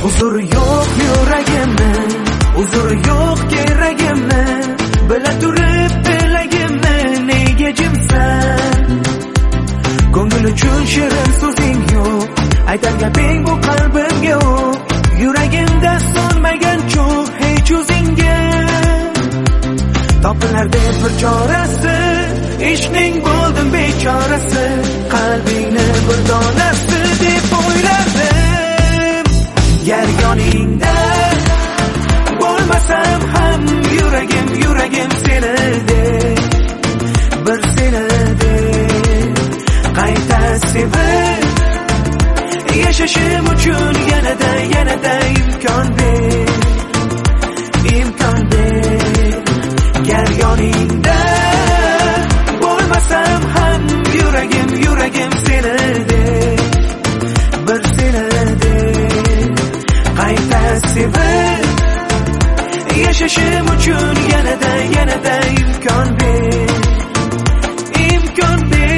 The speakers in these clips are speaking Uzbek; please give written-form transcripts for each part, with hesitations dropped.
Huzur yo'q yuragimni, huzur yo'q keragimni, bila turib bilagimni nega jimsan? Ko'ngil uchun shirin so'zing yo'q, aytar gaping bu qalbimga yo'q. Yuragimda so'nmagan cho'g' hech o'zingga. Topilar deb bir chorasi, ishning bo'ldim bechorasi, qalbingni bir donasi deb o'yladim. Gar yoningda bo'lmasam ham yuragim senidek, bir senidek qayta sevib yashashim uchun yanada imkon ber, imkon ber. Gar yoningda bo'lmasam ham yuragim senidek, bir senidek qayta sevib yashashim uchun yanada imkon ber, imkon ber.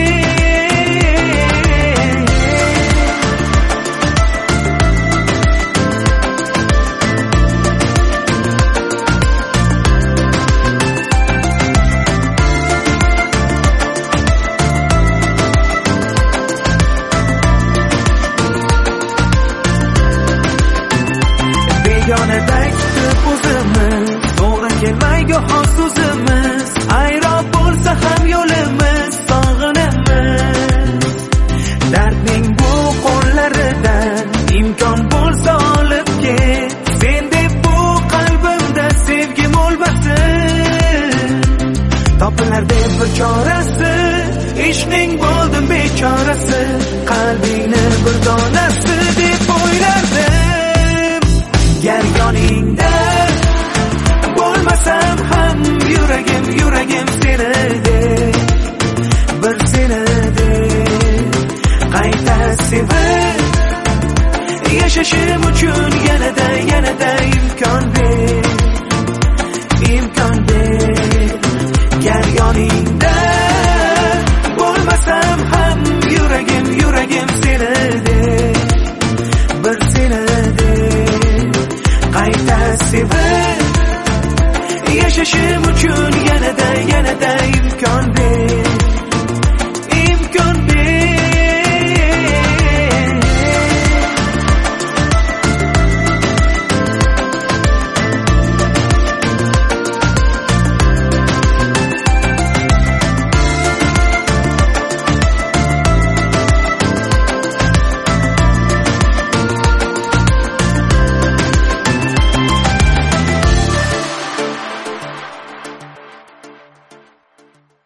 Yonidek tutib o'zimiz, to'g'ri kelmaydi so'zimiz. Ayroq bo'lsa ham yo'limiz, sog'inamiz. Dardning bu qo'llaridan imkon bo'lsa olib ket. Sen deb bu qalbimda sevgim o'lmasin. Topilar deb bir chorasi, ishning bo'ldim bechorasi, qalbingni bir donasi